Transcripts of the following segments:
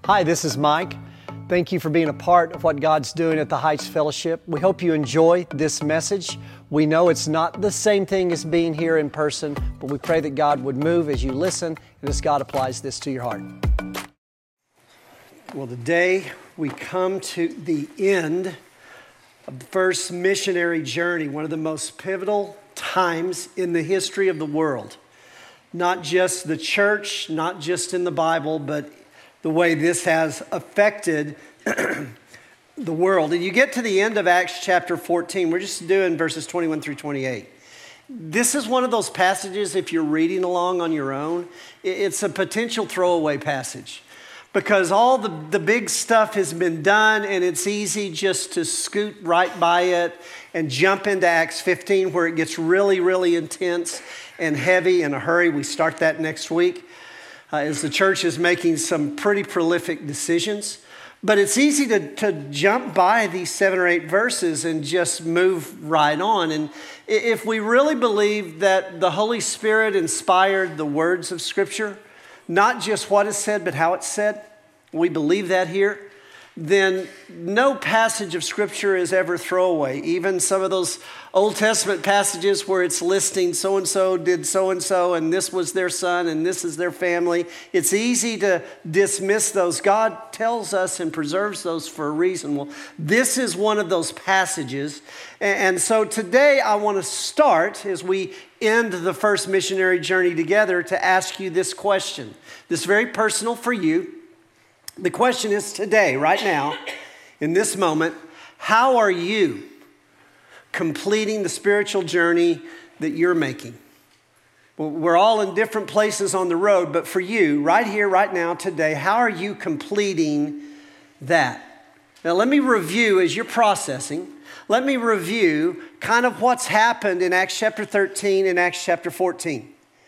Hi, this is Mike. Thank you for being a part of what God's doing at the Heights Fellowship. We hope you enjoy this message. We know it's not the same thing as being here in person, but we pray that God would move as you listen and as God applies this to your heart. Well, today we come to the end of the first missionary journey, one of the most pivotal times in the history of the world. Not just the church, not just in the Bible, but the way this has affected the world. And you get to the end of Acts chapter 14. We're just doing verses 21 through 28. This is one of those passages, if you're reading along on your own, it's a potential throwaway passage because all the big stuff has been done and it's easy just to scoot right by it and jump into Acts 15 where it gets really, really intense and heavy in a hurry. We start that next week. As the church is making some pretty prolific decisions. But it's easy to jump by these 7 or 8 verses and just move right on. And if we really believe that the Holy Spirit inspired the words of Scripture, not just what is said, but how it's said, we believe that here, then no passage of Scripture is ever throwaway. Even some of those Old Testament passages where it's listing so-and-so did so-and-so and this was their son and this is their family. It's easy to dismiss those. God tells us and preserves those for a reason. Well, this is one of those passages. And so today I want to start as we end the first missionary journey together to ask you this question. This is very personal for you. The question is today, right now, in this moment, how are you completing the spiritual journey that you're making? Well, we're all in different places on the road, but for you, right here, right now, today, how are you completing that? Now, let me review as you're processing. Let me review kind of what's happened in Acts chapter 13 and Acts chapter 14.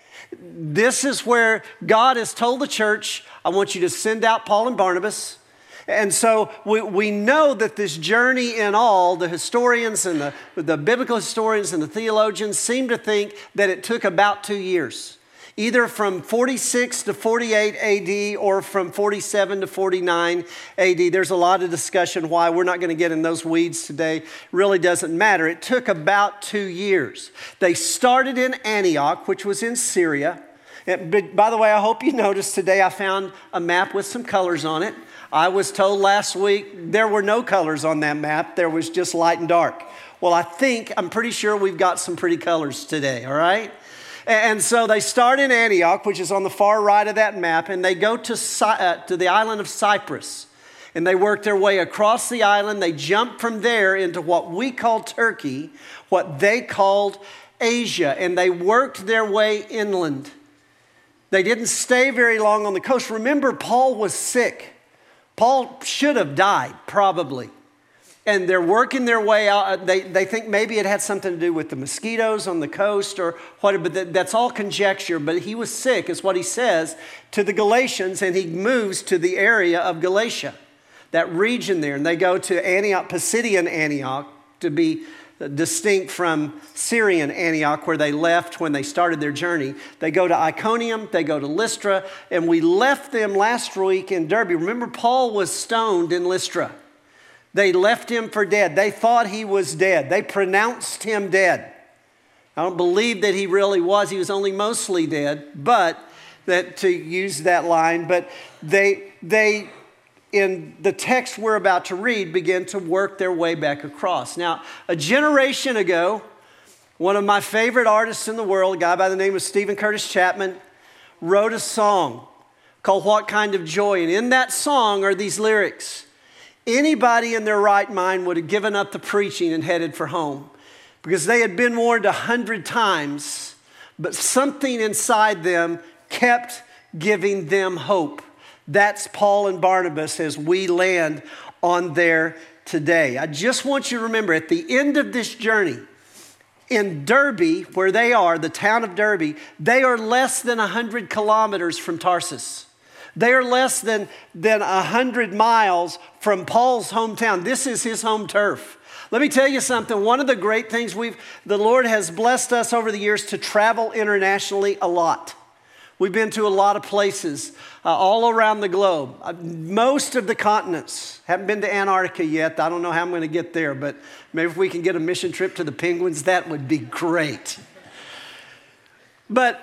This is where God has told the church, I want you to send out Paul and Barnabas. And so we know that this journey in all, the historians and the biblical historians and the theologians seem to think that it took about 2 years. Either from 46 to 48 AD or from 47 to 49 AD. There's a lot of discussion why. We're not going to get in those weeds today. It really doesn't matter. It took about 2 years. They started in Antioch, which was in Syria. But by the way, I hope you noticed today I found a map with some colors on it. I was told last week there were no colors on that map. There was just light and dark. Well, I'm pretty sure we've got some pretty colors today, all right? And so they start in Antioch, which is on the far right of that map, and they go to the island of Cyprus. And they work their way across the island. They jump from there into what we call Turkey, what they called Asia, and they worked their way inland. They didn't stay very long on the coast. Remember, Paul was sick. Paul should have died, probably. And they're working their way out. They think maybe it had something to do with the mosquitoes on the coast or whatever, but that's all conjecture. But he was sick, is what he says to the Galatians, and he moves to the area of Galatia, that region there. And they go to Antioch, Pisidian Antioch, to be distinct from Syrian Antioch, where they left when they started their journey. They go to Iconium, they go to Lystra, and we left them last week in Derbe. Remember, Paul was stoned in Lystra. They left him for dead. They thought he was dead. They pronounced him dead. I don't believe that he really was. He was only mostly dead, but that to use that line. But they in the text we're about to read, begin to work their way back across. Now, a generation ago, one of my favorite artists in the world, a guy by the name of Stephen Curtis Chapman, wrote a song called What Kind of Joy? And in that song are these lyrics. Anybody in their right mind would have given up the preaching and headed for home because they had been warned 100 times, but something inside them kept giving them hope. That's Paul and Barnabas as we land on there today. I just want you to remember at the end of this journey, in Derbe, where they are, the town of Derbe, they are less than 100 kilometers from Tarsus. They are less than 100 miles from Paul's hometown. This is his home turf. Let me tell you something. One of the great things the Lord has blessed us over the years to travel internationally a lot. We've been to a lot of places all around the globe. Most of the continents. Haven't been to Antarctica yet. I don't know how I'm going to get there, but maybe if we can get a mission trip to the penguins, that would be great. But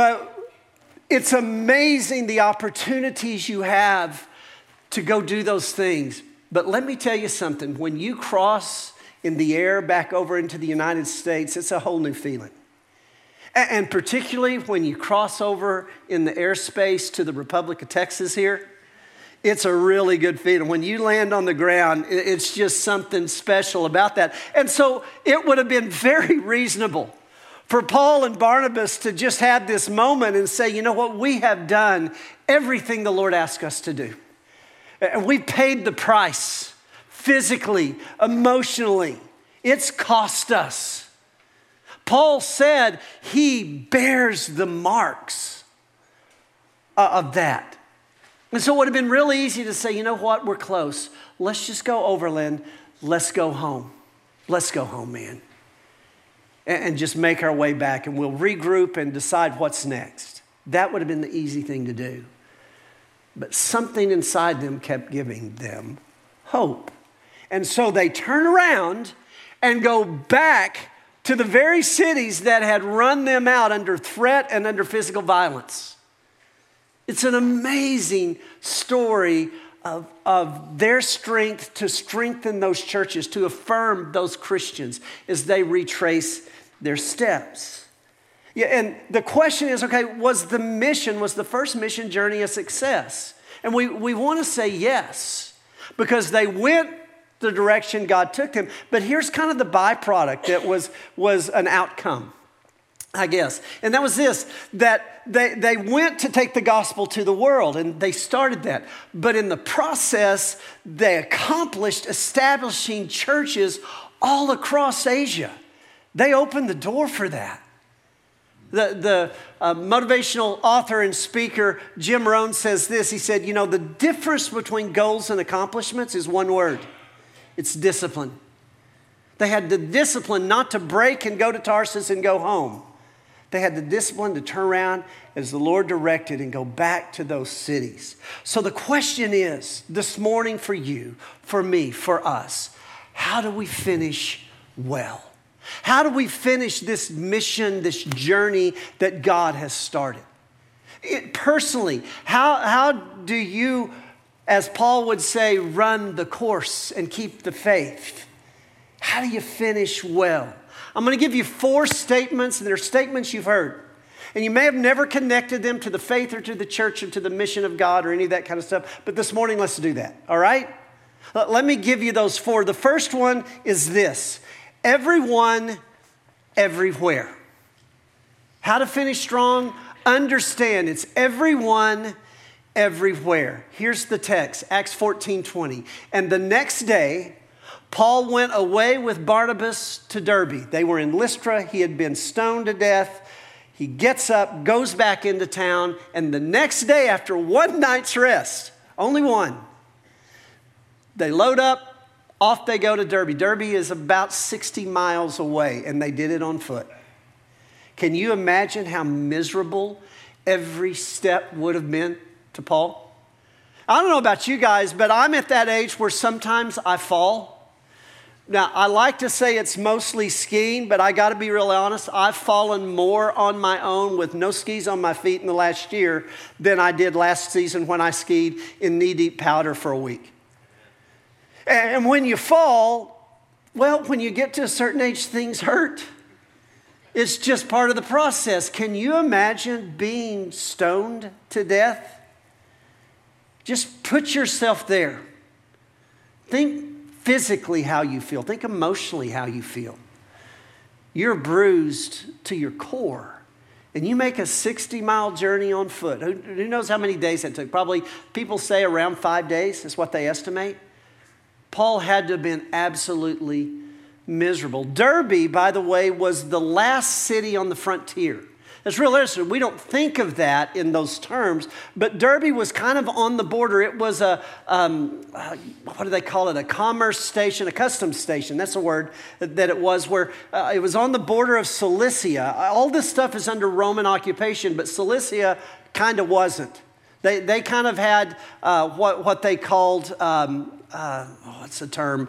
it's amazing the opportunities you have to go do those things. But let me tell you something. When you cross in the air back over into the United States, it's a whole new feeling. And particularly when you cross over in the airspace to the Republic of Texas here, it's a really good feeling. When you land on the ground, it's just something special about that. And so it would have been very reasonable for Paul and Barnabas to just have this moment and say, you know what, we have done everything the Lord asked us to do. And we paid the price physically, emotionally. It's cost us. Paul said he bears the marks of that. And so it would have been really easy to say, you know what, we're close. Let's just go overland. Let's go home. Let's go home, man. And just make our way back, and we'll regroup and decide what's next. That would have been the easy thing to do. But something inside them kept giving them hope. And so they turn around and go back to the very cities that had run them out under threat and under physical violence. It's an amazing story of their strength to strengthen those churches, to affirm those Christians as they retrace their steps. Yeah, and the question is, okay, was the first mission journey a success? And we want to say yes, because they went the direction God took them. But here's kind of the byproduct that was an outcome, I guess. And that was this, that they went to take the gospel to the world, and they started that. But in the process, they accomplished establishing churches all across Asia. They opened the door for that. The motivational author and speaker, Jim Rohn, says this. He said, you know, the difference between goals and accomplishments is one word. It's discipline. They had the discipline not to break and go to Tarsus and go home. They had the discipline to turn around as the Lord directed and go back to those cities. So the question is, this morning for you, for me, for us, how do we finish well? How do we finish this mission, this journey that God has started? Personally, how do you, as Paul would say, run the course and keep the faith? How do you finish well? I'm going to give you 4 statements, and they're statements you've heard. And you may have never connected them to the faith or to the church or to the mission of God or any of that kind of stuff. But this morning, let's do that, all right? Let me give you those 4. The first one is this: everyone, everywhere. How to finish strong? Understand it's everyone, everywhere. Here's the text, Acts 14:20. And the next day, Paul went away with Barnabas to Derbe. They were in Lystra. He had been stoned to death. He gets up, goes back into town, and the next day, after one night's rest, only one, they load up, off they go to Derbe. Derbe is about 60 miles away, and they did it on foot. Can you imagine how miserable every step would have been to Paul? I don't know about you guys, but I'm at that age where sometimes I fall. Now, I like to say it's mostly skiing, but I got to be real honest. I've fallen more on my own with no skis on my feet in the last year than I did last season when I skied in knee-deep powder for a week. And when you fall, well, when you get to a certain age, things hurt. It's just part of the process. Can you imagine being stoned to death? Just put yourself there. Think physically how you feel. Think emotionally how you feel. You're bruised to your core. And you make a 60-mile journey on foot. Who knows how many days that took? Probably, people say around 5 days is what they estimate. Paul had to have been absolutely miserable. Derbe, by the way, was the last city on the frontier. It's real interesting. We don't think of that in those terms, but Derbe was kind of on the border. It was a, what do they call it? A commerce station, a customs station. That's the word that it was, where it was on the border of Cilicia. All this stuff is under Roman occupation, but Cilicia kind of wasn't. They kind of had what they called, what's the term?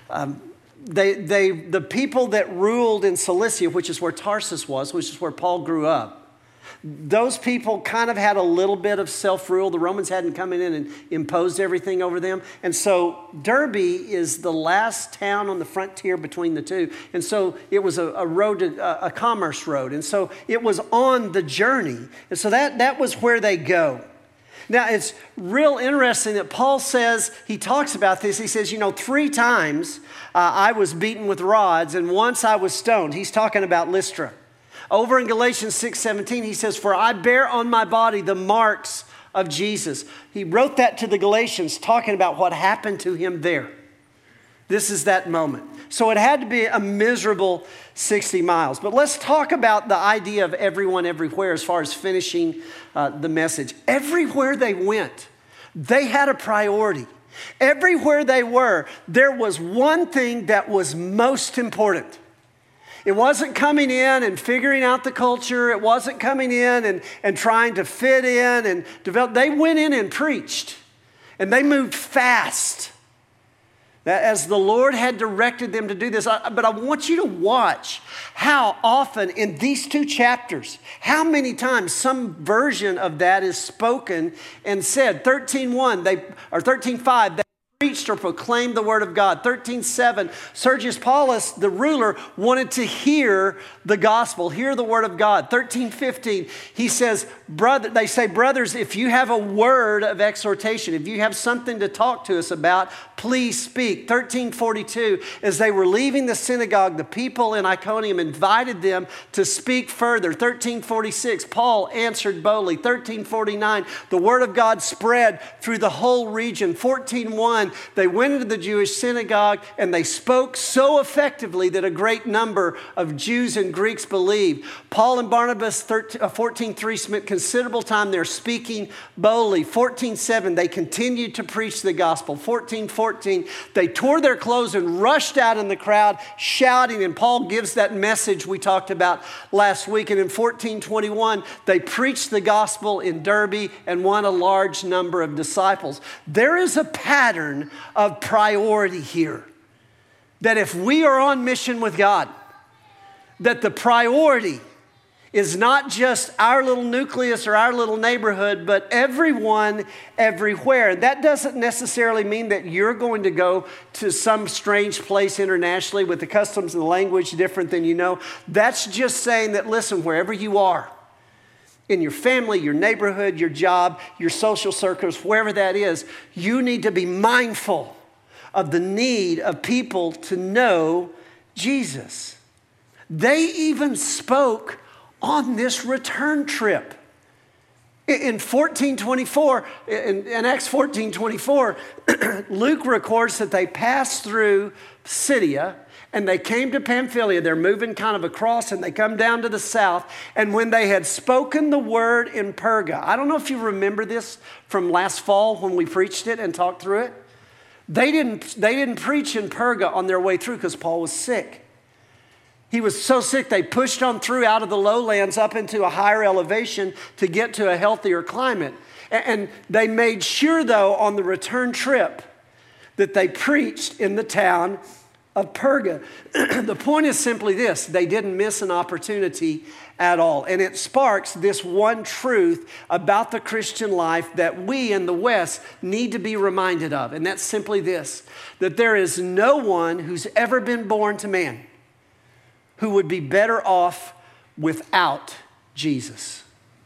The people that ruled in Cilicia, which is where Tarsus was, which is where Paul grew up, those people kind of had a little bit of self-rule. The Romans hadn't come in and imposed everything over them. And so Derbe is the last town on the frontier between the two. And so it was a road, a commerce road. And so it was on the journey. And so that was where they go. Now, it's real interesting that Paul says, he talks about this. He says, 3 times I was beaten with rods and once I was stoned. He's talking about Lystra. Over in Galatians 6:17, he says, for I bear on my body the marks of Jesus. He wrote that to the Galatians, talking about what happened to him there. This is that moment. So it had to be a miserable 60 miles. But let's talk about the idea of everyone everywhere as far as finishing the message. Everywhere they went, they had a priority. Everywhere they were, there was one thing that was most important. It wasn't coming in and figuring out the culture. It wasn't coming in and trying to fit in and develop. They went in and preached. And they moved fast. As the Lord had directed them to do this. But I want you to watch how often in these 2 chapters, how many times some version of that is spoken and said. 13:1, or 13:5, they preached or proclaimed the word of God. 13:7, Sergius Paulus, the ruler, wanted to hear the gospel, hear the word of God. 13:15, he says, they say, brothers, if you have a word of exhortation, if you have something to talk to us about, please speak. 13:42, as they were leaving the synagogue, the people in Iconium invited them to speak further. 13:46, Paul answered boldly. 13:49, the word of God spread through the whole region. 14:1, they went into the Jewish synagogue and they spoke so effectively that a great number of Jews and Greeks believed. Paul and Barnabas, 14:3, spent considerable time there speaking boldly. 14:7, they continued to preach the gospel. 14:14, they tore their clothes and rushed out in the crowd shouting. And Paul gives that message we talked about last week. And in 14:21, they preached the gospel in Derbe and won a large number of disciples. There is a pattern of priority here. That if we are on mission with God, that the priority is not just our little nucleus or our little neighborhood, but everyone, everywhere. And that doesn't necessarily mean that you're going to go to some strange place internationally with the customs and the language different than you know. That's just saying that, listen, wherever you are, in your family, your neighborhood, your job, your social circles, wherever that is, you need to be mindful of the need of people to know Jesus. They even spoke on this return trip. In 14:24, in Acts 14:24, Luke records that they passed through Pisidia and they came to Pamphylia. They're moving kind of across and they come down to the south. And when they had spoken the word in Perga, I don't know if you remember this from last fall when we preached it and talked through it. They didn't preach in Perga on their way through because Paul was sick. He was so sick, they pushed on through out of the lowlands up into a higher elevation to get to a healthier climate. And they made sure, though, on the return trip that they preached in the town of Perga. The point is simply this: they didn't miss an opportunity at all. And it sparks this one truth about the Christian life that we in the West need to be reminded of. And that's simply this: that there is no one who's ever been born to man who would be better off without Jesus.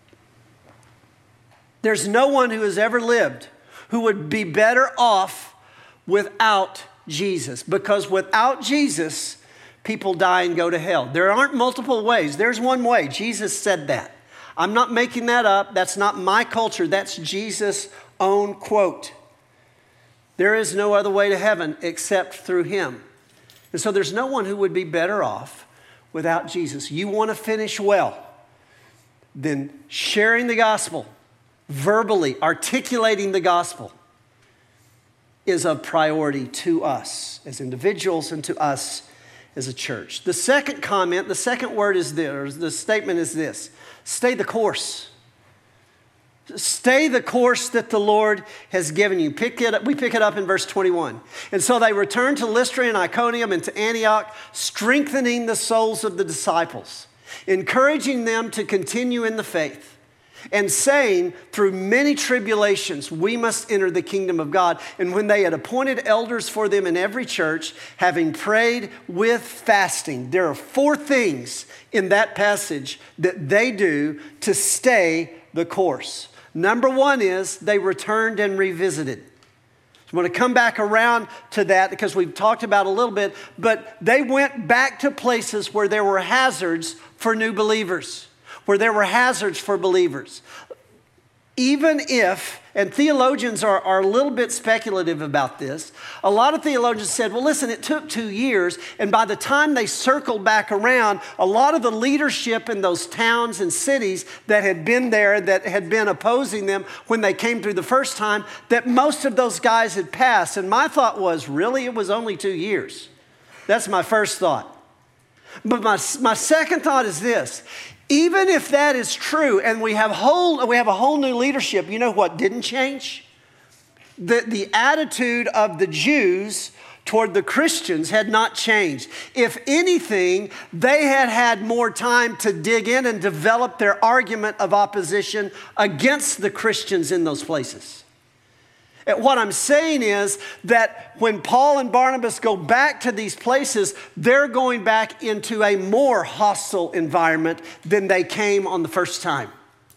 There's no one who has ever lived who would be better off without Jesus. Because without Jesus, people die and go to hell. There aren't multiple ways. There's one way. Jesus said that. I'm not making that up. That's not my culture. That's Jesus' own quote. There is no other way to heaven except through him. And so there's no one who would be better off without Jesus. You want to finish well, then sharing the gospel, verbally articulating the gospel, is a priority to us as individuals and to us as a church. The second comment, the second word is this, or the statement is this: stay the course. Stay the course that the Lord has given you. We pick it up in verse 21. And so they returned to Lystra and Iconium and to Antioch, strengthening the souls of the disciples, encouraging them to continue in the faith, and saying, through many tribulations, we must enter the kingdom of God. And when they had appointed elders for them in every church, having prayed with fasting. There are 4 things in that passage that they do to stay the course. Number 1 is they returned and revisited. So I want to come back around to that because we've talked about a little bit, but they went back to places where there were hazards for new believers, where there were hazards for believers. Even if, and theologians are a little bit speculative about this, a lot of theologians said, well, listen, it took 2 years, and by the time they circled back around, a lot of the leadership in those towns and cities that had been there, that had been opposing them when they came through the first time, that most of those guys had passed. And my thought was, really, it was only 2 years. That's my first thought. But my second thought is this. Even if that is true and we have a whole new leadership, you know what didn't change? The attitude of the Jews toward the Christians had not changed. If anything, they had had more time to dig in and develop their argument of opposition against the Christians in those places. What I'm saying is that when Paul and Barnabas go back to these places, they're going back into a more hostile environment than they came on the first time,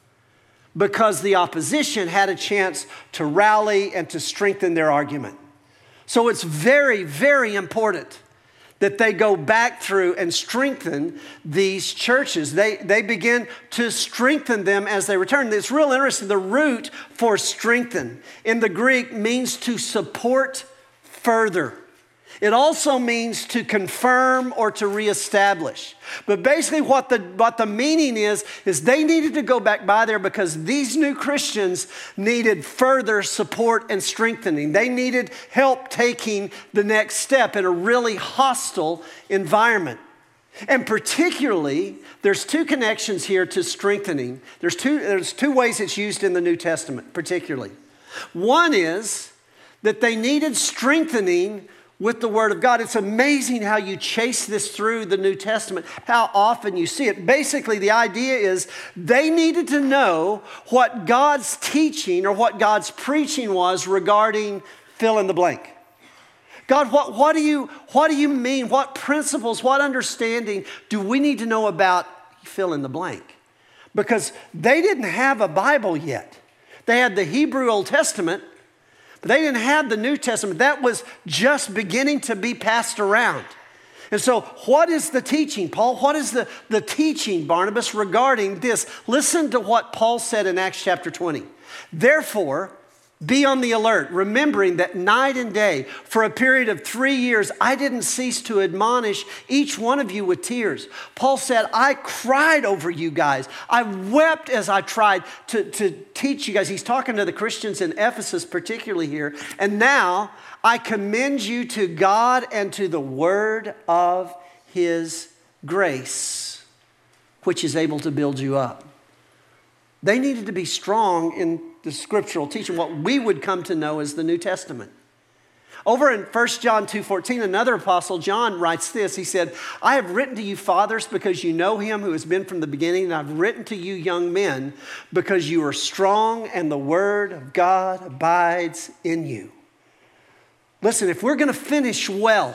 because the opposition had a chance to rally and to strengthen their argument. So it's very, very important that they go back through and strengthen these churches. They begin to strengthen them as they return. It's real interesting. The root for strengthen in the Greek means to support further. It also means to confirm or to reestablish. But basically what the meaning is they needed to go back by there because these new Christians needed further support and strengthening. They needed help taking the next step in a really hostile environment. And particularly, there's 2 connections here to strengthening. There's two ways it's used in the New Testament, particularly. One is that they needed strengthening with the Word of God. It's amazing how you chase this through the New Testament, how often you see it. Basically, the idea is they needed to know what God's teaching or what God's preaching was regarding fill in the blank. God, what do you mean? What principles, what understanding do we need to know about fill in the blank? Because they didn't have a Bible yet. They had the Hebrew Old Testament, but they didn't have the New Testament. That was just beginning to be passed around. And so what is the teaching, Paul? What is the teaching, Barnabas, regarding this? Listen to what Paul said in Acts chapter 20. Therefore, be on the alert, remembering that night and day, for a period of 3 years, I didn't cease to admonish each one of you with tears. Paul said, I cried over you guys. I wept as I tried to teach you guys. He's talking to the Christians in Ephesus particularly here. And now I commend you to God and to the word of his grace, which is able to build you up. They needed to be strong in the scriptural teaching, what we would come to know as the New Testament. Over in 1 John 2:14, another apostle, John, writes this. He said, I have written to you fathers because you know him who has been from the beginning, and I've written to you young men because you are strong and the word of God abides in you. Listen, if we're going to finish well,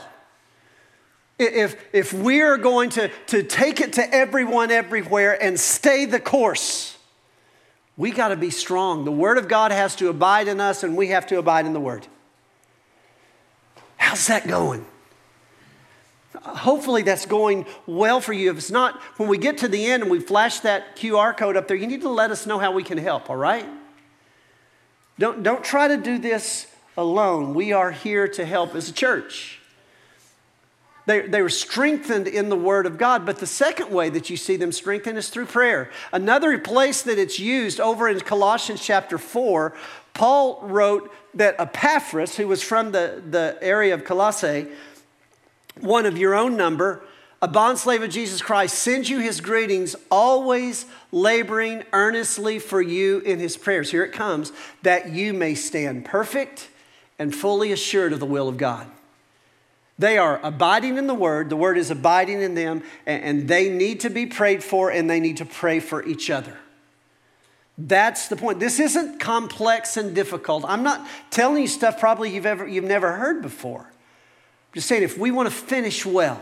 if we're going to take it to everyone everywhere and stay the course, we got to be strong. The Word of God has to abide in us, and we have to abide in the Word. How's that going? Hopefully that's going well for you. If it's not, when we get to the end and we flash that QR code up there, you need to let us know how we can help, all right? Don't try to do this alone. We are here to help as a church. They were strengthened in the Word of God. But the second way that you see them strengthened is through prayer. Another place that it's used over in Colossians chapter 4, Paul wrote that Epaphras, who was from the area of Colossae, one of your own number, a bondslave of Jesus Christ, sends you his greetings, always laboring earnestly for you in his prayers. Here it comes, that you may stand perfect and fully assured of the will of God. They are abiding in the Word is abiding in them, and they need to be prayed for, and they need to pray for each other. That's the point. This isn't complex and difficult. I'm not telling you stuff probably you've never heard before. I'm just saying, if we want to finish well,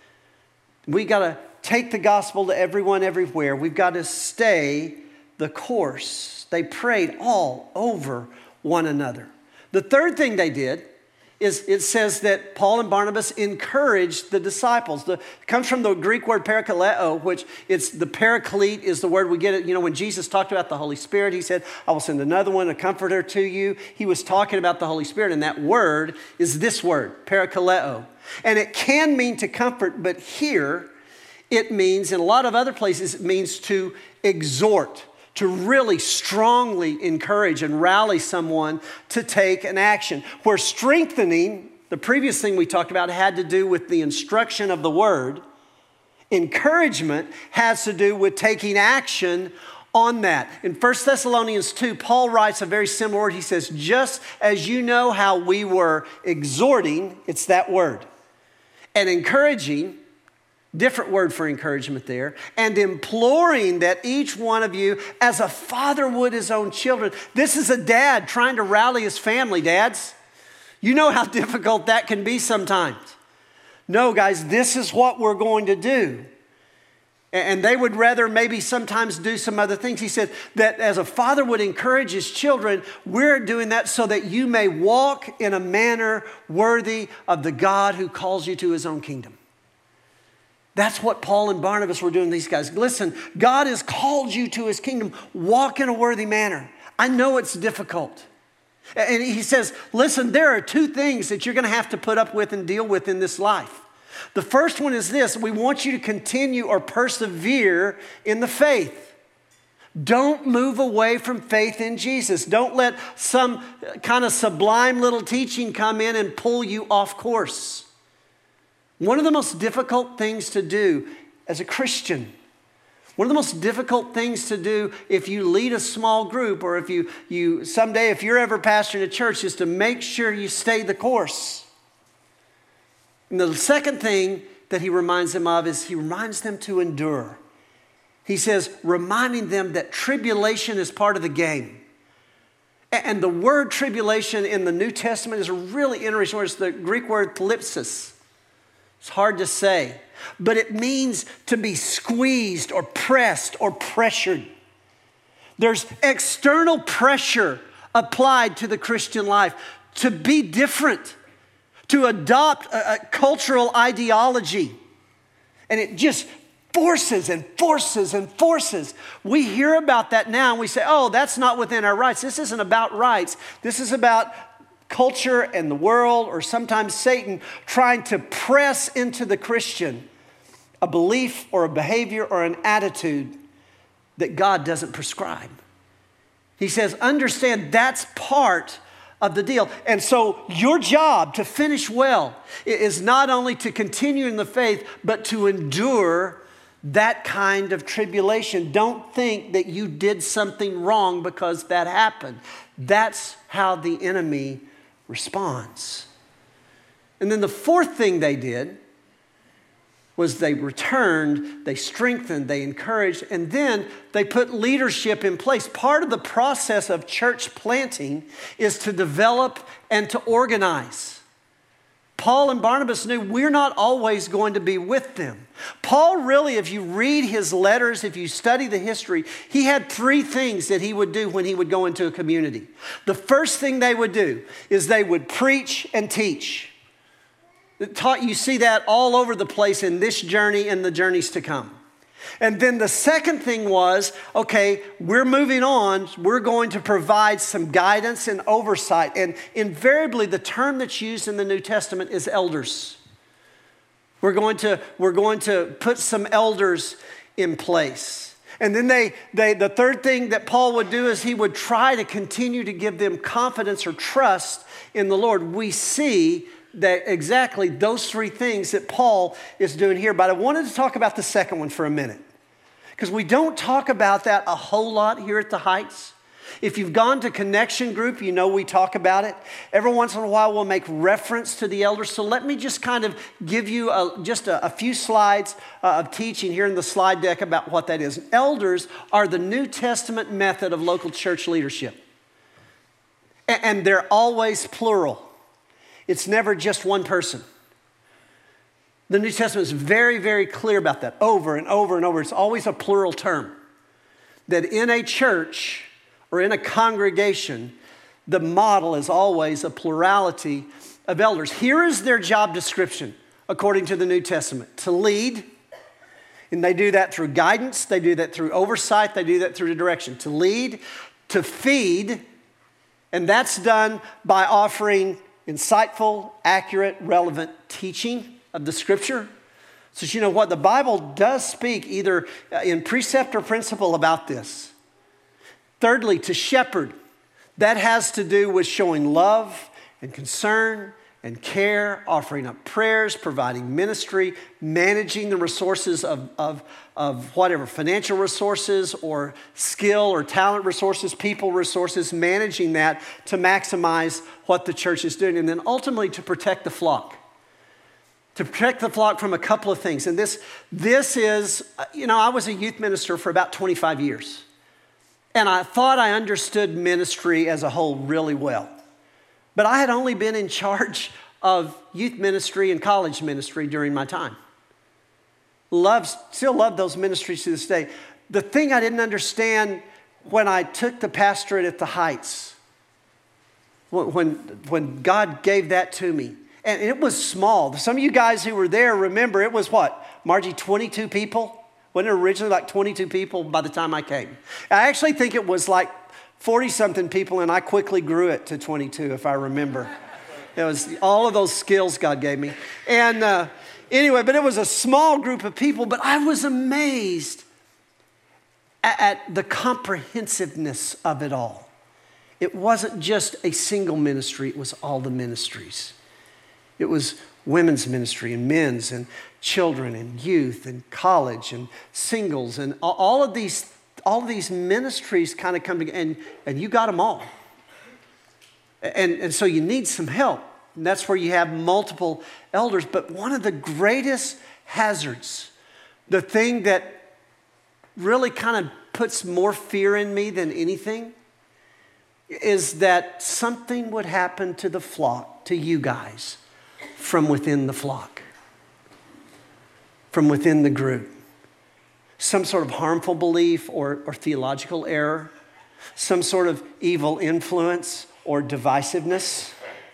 we got to take the gospel to everyone everywhere. We've got to stay the course. They prayed all over one another. The third thing they did is it says that Paul and Barnabas encouraged the disciples. It comes from the Greek word parakaleo, which it's the paraclete is the word we get it. You know, when Jesus talked about the Holy Spirit, he said, I will send another one, a comforter to you. He was talking about the Holy Spirit, and that word is this word, parakaleo. And it can mean to comfort, but here it means, in a lot of other places, it means to exhort, to really strongly encourage and rally someone to take an action. Where strengthening, the previous thing we talked about, had to do with the instruction of the word. Encouragement has to do with taking action on that. In 1 Thessalonians 2, Paul writes a very similar word. He says, just as you know how we were exhorting, it's that word, and encouraging, different word for encouragement there, and imploring that each one of you, as a father would his own children. This is a dad trying to rally his family, dads. You know how difficult that can be sometimes. No, guys, this is what we're going to do. And they would rather maybe sometimes do some other things. He said that as a father would encourage his children, we're doing that so that you may walk in a manner worthy of the God who calls you to his own kingdom. That's what Paul and Barnabas were doing to these guys. Listen, God has called you to his kingdom. Walk in a worthy manner. I know it's difficult. And he says, listen, there are two things that you're going to have to put up with and deal with in this life. The first one is this: we want you to continue or persevere in the faith. Don't move away from faith in Jesus. Don't let some kind of sublime little teaching come in and pull you off course. One of the most difficult things to do as a Christian, one of the most difficult things to do if you lead a small group, or if you someday, if you're ever pastoring a church, is to make sure you stay the course. And the second thing that he reminds them of is he reminds them to endure. He says, reminding them that tribulation is part of the game. And the word tribulation in the New Testament is a really interesting word. It's the Greek word thlipsis. It's hard to say, but it means to be squeezed or pressed or pressured. There's external pressure applied to the Christian life to be different, to adopt a cultural ideology. And it just forces and forces and forces. We hear about that now and we say, oh, that's not within our rights. This isn't about rights. This is about culture and the world, or sometimes Satan, trying to press into the Christian a belief or a behavior or an attitude that God doesn't prescribe. He says, understand that's part of the deal. And so your job to finish well is not only to continue in the faith, but to endure that kind of tribulation. Don't think that you did something wrong because that happened. That's how the enemy responds. And then the fourth thing they did was they returned, they strengthened, they encouraged, and then they put leadership in place. Part of the process of church planting is to develop and to organize. Paul and Barnabas knew we're not always going to be with them. Paul really, if you read his letters, if you study the history, he had three things that he would do when he would go into a community. The first thing they would do is they would preach and teach. You see that all over the place in this journey and the journeys to come. And then the second thing was, okay, we're moving on. We're going to provide some guidance and oversight. And invariably, the term that's used in the New Testament is elders. We're going to put some elders in place. And then the third thing that Paul would do is he would try to continue to give them confidence or trust in the Lord. We see exactly those three things that Paul is doing here. But I wanted to talk about the second one for a minute, because we don't talk about that a whole lot here at the Heights. If you've gone to Connection Group, you know we talk about it. Every once in a while, we'll make reference to the elders. So let me just kind of give you just a few slides of teaching here in the slide deck about what that is. Elders are the New Testament method of local church leadership. And they're always plural. It's never just one person. The New Testament is very, very clear about that over and over and over. It's always a plural term. That in a church or in a congregation, the model is always a plurality of elders. Here is their job description, according to the New Testament: to lead, and they do that through guidance, they do that through oversight, they do that through direction. To lead, to feed, and that's done by offering insightful, accurate, relevant teaching of the Scripture. So you know what? The Bible does speak either in precept or principle about this. Thirdly, to shepherd. That has to do with showing love and concern and care, offering up prayers, providing ministry, managing the resources of whatever, financial resources or skill or talent resources, people resources, managing that to maximize what the church is doing. And then ultimately to protect the flock. To protect the flock from a couple of things. And this is, I was a youth minister for about 25 years. And I thought I understood ministry as a whole really well. But I had only been in charge of youth ministry and college ministry during my time. Still love those ministries to this day. The thing I didn't understand when I took the pastorate at the Heights, when God gave that to me, and it was small. Some of you guys who were there remember it was what, Margie, 22 people? Wasn't it originally like 22 people by the time I came? I actually think it was like 40-something people, and I quickly grew it to 22, if I remember. It was all of those skills God gave me. And anyway, but it was a small group of people, but I was amazed at the comprehensiveness of it all. It wasn't just a single ministry, it was all the ministries. It was women's ministry and men's and children and youth and college and singles, and all of these ministries kind of come together, and you got them all. And so you need some help. And that's where you have multiple elders. But one of the greatest hazards, the thing that really kind of puts more fear in me than anything, is that something would happen to the flock, to you guys, from within the flock, from within the group. Some sort of harmful belief or theological error, some sort of evil influence or divisiveness.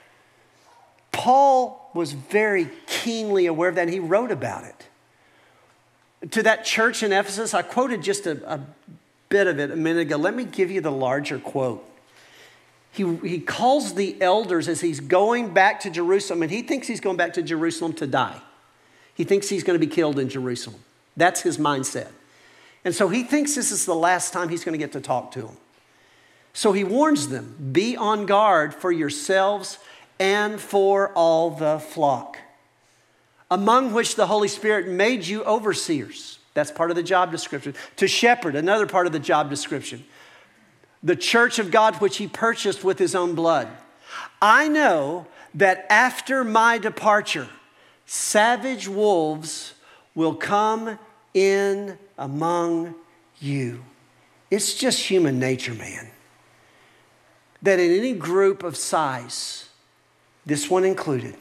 Paul was very keenly aware of that, and he wrote about it. To that church in Ephesus, I quoted just a bit of it a minute ago. Let me give you the larger quote. He calls the elders as he's going back to Jerusalem, and he thinks he's going back to Jerusalem to die. He thinks he's going to be killed in Jerusalem. That's his mindset. And so he thinks this is the last time he's going to get to talk to them. So he warns them, be on guard for yourselves and for all the flock, among which the Holy Spirit made you overseers. That's part of the job description. To shepherd, another part of the job description. The church of God, which he purchased with his own blood. I know that after my departure, savage wolves will come in among you. It's just human nature, man. That in any group of size, this one included,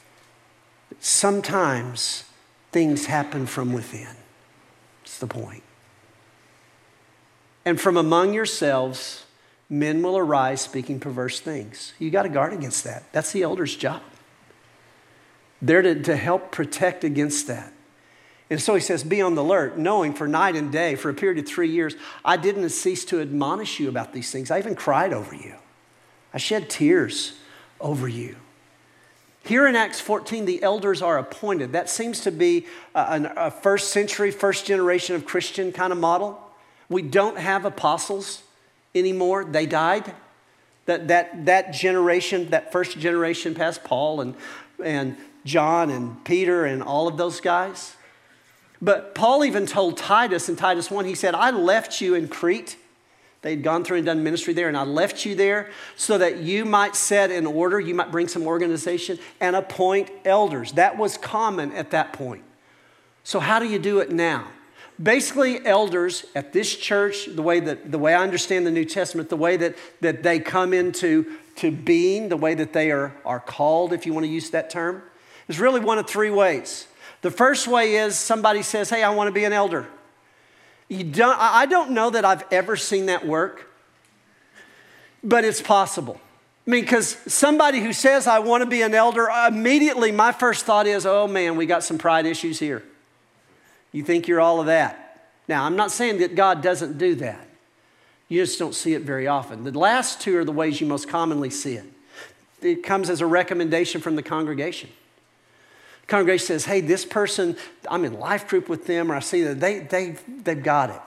sometimes things happen from within. That's the point. And from among yourselves, men will arise speaking perverse things. You got to guard against that. That's the elder's job. They're to help protect against that. And so he says, be on the alert, knowing for night and day, for a period of 3 years, I didn't cease to admonish you about these things. I even cried over you. I shed tears over you. Here in Acts 14, the elders are appointed. That seems to be a first century, first generation of Christian kind of model. We don't have apostles anymore. They died. That generation, that first generation past Paul and John and Peter and all of those guys. But Paul even told Titus in Titus 1, he said, I left you in Crete. They'd gone through and done ministry there, and I left you there so that you might set in order, you might bring some organization and appoint elders. That was common at that point. So how do you do it now? Basically, elders at this church, the way I understand the New Testament, the way that they come into being, the way that they are called, if you want to use that term, is really one of three ways. The first way is somebody says, hey, I want to be an elder. I don't know that I've ever seen that work, but it's possible. I mean, because somebody who says, I want to be an elder, immediately my first thought is, oh man, we got some pride issues here. You think you're all of that. Now, I'm not saying that God doesn't do that. You just don't see it very often. The last two are the ways you most commonly see it. It comes as a recommendation from the congregation. The congregation says, hey, this person, I'm in life group with them, or I see that they've got it.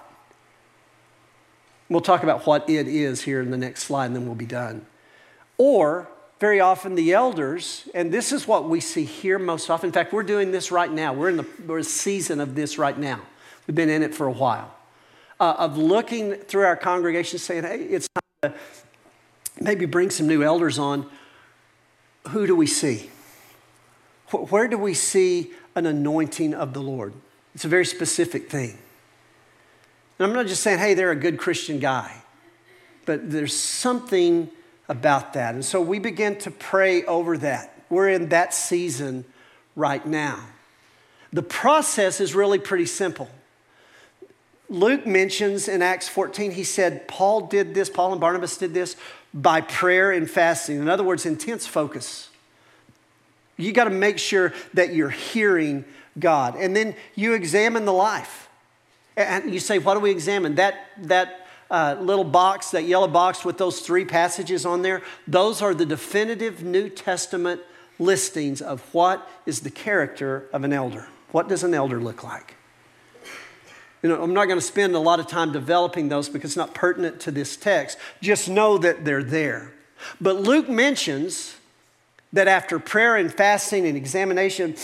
We'll talk about what it is here in the next slide, and then we'll be done. Or, very often the elders, and this is what we see here most often. In fact, we're doing this right now. We're in a season of this right now. We've been in it for a while. Of looking through our congregation saying, hey, it's time to maybe bring some new elders on. Who do we see? Where do we see an anointing of the Lord? It's a very specific thing. And I'm not just saying, hey, they're a good Christian guy. But there's something about that. And so we begin to pray over that. We're in that season right now. The process is really pretty simple. Luke mentions in Acts 14, he said Paul and Barnabas did this by prayer and fasting. In other words, intense focus. You got to make sure that you're hearing God. And then you examine the life. And you say, what do we examine? That little box, that yellow box with those three passages on there, those are the definitive New Testament listings of what is the character of an elder. What does an elder look like? You know, I'm not going to spend a lot of time developing those because it's not pertinent to this text. Just know that they're there. But Luke mentions that after prayer and fasting and examination,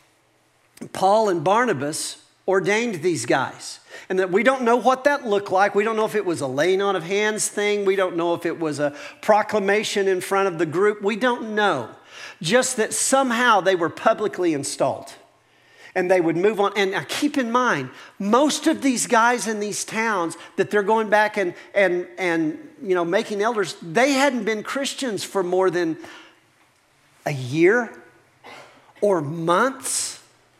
Paul and Barnabas ordained these guys. And that we don't know what that looked like. We don't know if it was a laying on of hands thing. We don't know if it was a proclamation in front of the group. We don't know. Just that somehow they were publicly installed. And they would move on. And now keep in mind, most of these guys in these towns that they're going back and you know, making elders, they hadn't been Christians for more than a year or months.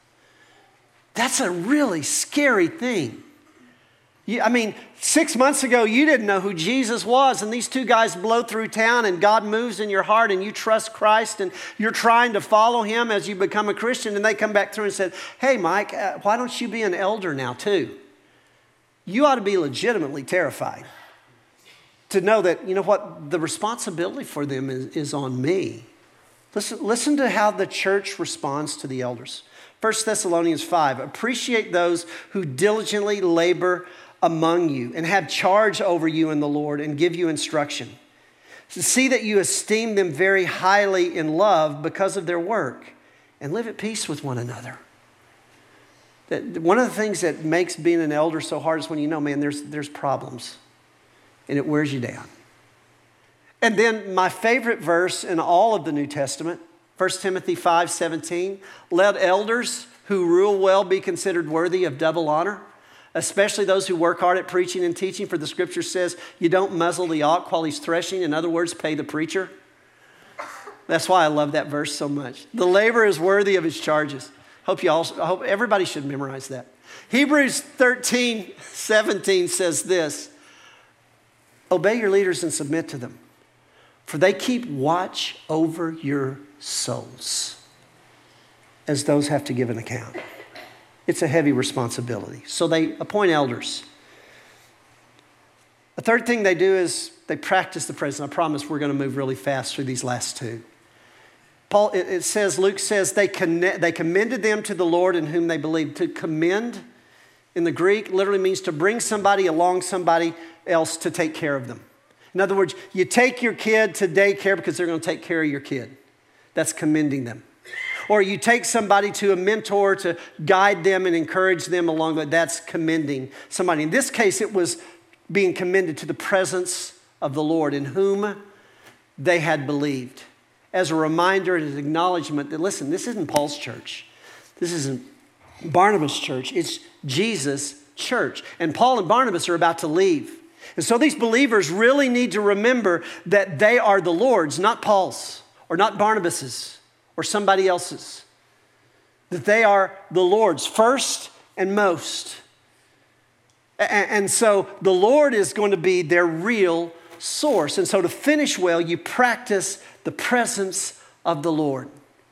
That's a really scary thing. I mean, 6 months ago, you didn't know who Jesus was, and these two guys blow through town, and God moves in your heart, and you trust Christ, and you're trying to follow him as you become a Christian, and they come back through and said, hey, Mike, why don't you be an elder now, too? You ought to be legitimately terrified to know that, you know what, the responsibility for them is on me. Listen to how the church responds to the elders. 1 Thessalonians 5, appreciate those who diligently labor among you and have charge over you in the Lord and give you instruction. See that you esteem them very highly in love because of their work and live at peace with one another. One of the things that makes being an elder so hard is when you know, man, there's problems and it wears you down. And then my favorite verse in all of the New Testament, 1 Timothy 5:17, let elders who rule well be considered worthy of double honor, especially those who work hard at preaching and teaching, for the scripture says, you don't muzzle the ox while he's threshing. In other words, pay the preacher. That's why I love that verse so much. The laborer is worthy of his charges. I hope everybody should memorize that. Hebrews 13:17 says this, obey your leaders and submit to them, for they keep watch over your souls as those have to give an account. It's a heavy responsibility. So they appoint elders. The third thing they do is they practice the presence. I promise we're going to move really fast through these last two. Luke says they commended them to the Lord in whom they believed. To commend in the Greek literally means to bring somebody along somebody else to take care of them. In other words, you take your kid to daycare because they're going to take care of your kid. That's commending them. Or you take somebody to a mentor to guide them and encourage them along the way. That's commending somebody. In this case, it was being commended to the presence of the Lord in whom they had believed. As a reminder and an acknowledgement that, listen, this isn't Paul's church. This isn't Barnabas' church. It's Jesus' church. And Paul and Barnabas are about to leave. And so these believers really need to remember that they are the Lord's, not Paul's or not Barnabas's or somebody else's. That they are the Lord's first and most. And so the Lord is going to be their real source. And so to finish well, you practice the presence of the Lord.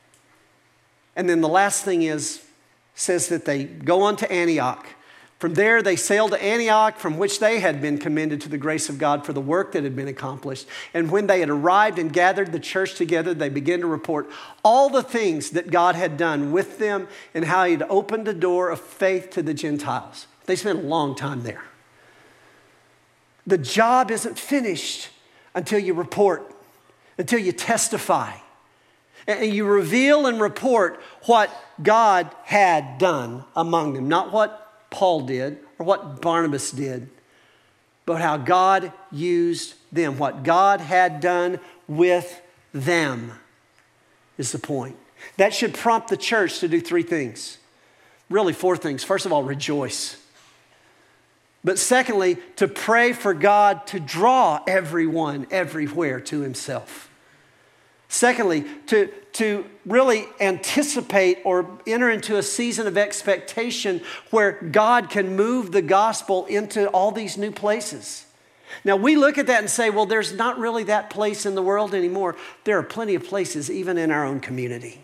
And then the last thing says that they go on to Antioch. From there, they sailed to Antioch, from which they had been commended to the grace of God for the work that had been accomplished. And when they had arrived and gathered the church together, they began to report all the things that God had done with them and how He had opened the door of faith to the Gentiles. They spent a long time there. The job isn't finished until you report, until you testify, and you reveal and report what God had done among them, not what Paul did or what Barnabas did, but how God used them. What God had done with them is the point. That should prompt the church to do three things. Really, four things. First of all, rejoice. But secondly, to pray for God to draw everyone everywhere to Himself. Secondly, to really anticipate or enter into a season of expectation where God can move the gospel into all these new places. Now, we look at that and say, well, there's not really that place in the world anymore. There are plenty of places, even in our own community,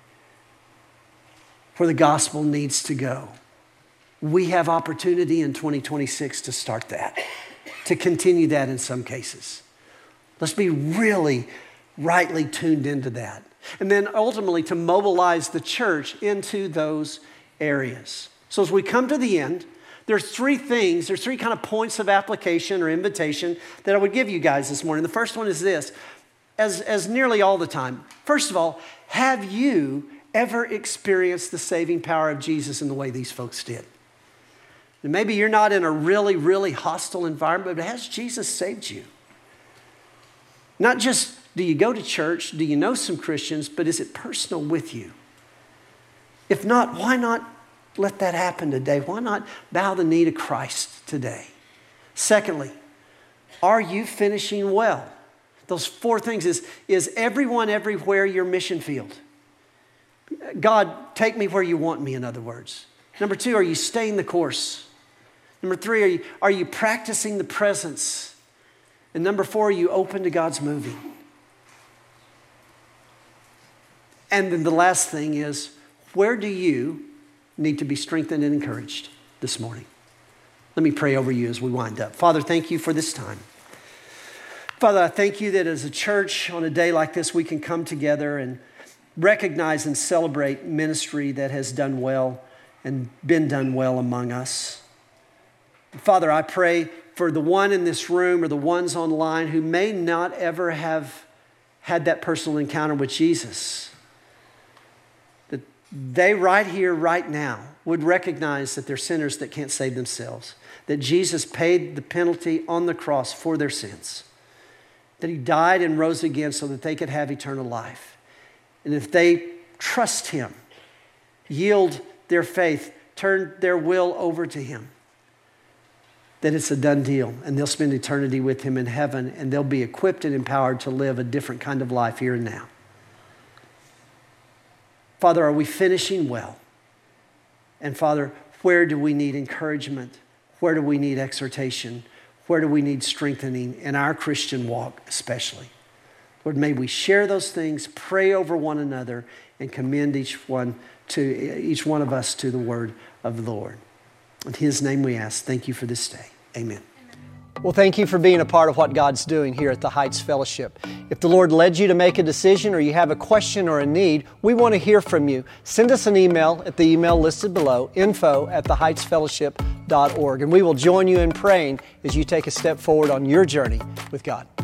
where the gospel needs to go. We have opportunity in 2026 to start that, to continue that in some cases. Let's be really rightly tuned into that. And then ultimately to mobilize the church into those areas. So as we come to the end, there's three kind of points of application or invitation that I would give you guys this morning. The first one is this, as nearly all the time. First of all, have you ever experienced the saving power of Jesus in the way these folks did? And maybe you're not in a really, really hostile environment, but has Jesus saved you? Not just do you go to church, do you know some Christians, but is it personal with you? If not, why not let that happen today? Why not bow the knee to Christ today? Secondly, are you finishing well? Those four things is everyone everywhere your mission field? God, take me where you want me, in other words. Number two, are you staying the course? Number three, are you practicing the presence? And number four, are you open to God's moving? And then the last thing is, where do you need to be strengthened and encouraged this morning? Let me pray over you as we wind up. Father, thank you for this time. Father, I thank you that as a church on a day like this, we can come together and recognize and celebrate ministry that has done well and been done well among us. Father, I pray for the one in this room or the ones online who may not ever have had that personal encounter with Jesus, that they right here, right now, would recognize that they're sinners that can't save themselves, that Jesus paid the penalty on the cross for their sins, that He died and rose again so that they could have eternal life. And if they trust Him, yield their faith, turn their will over to Him, that it's a done deal and they'll spend eternity with Him in heaven and they'll be equipped and empowered to live a different kind of life here and now. Father, are we finishing well? And Father, where do we need encouragement? Where do we need exhortation? Where do we need strengthening in our Christian walk especially? Lord, may we share those things, pray over one another, and commend each one of us to the word of the Lord. In His name we ask. Thank you for this day. Amen. Well, thank you for being a part of what God's doing here at the Heights Fellowship. If the Lord led you to make a decision or you have a question or a need, we want to hear from you. Send us an email at the email listed below, info@theheightsfellowship.org, and we will join you in praying as you take a step forward on your journey with God.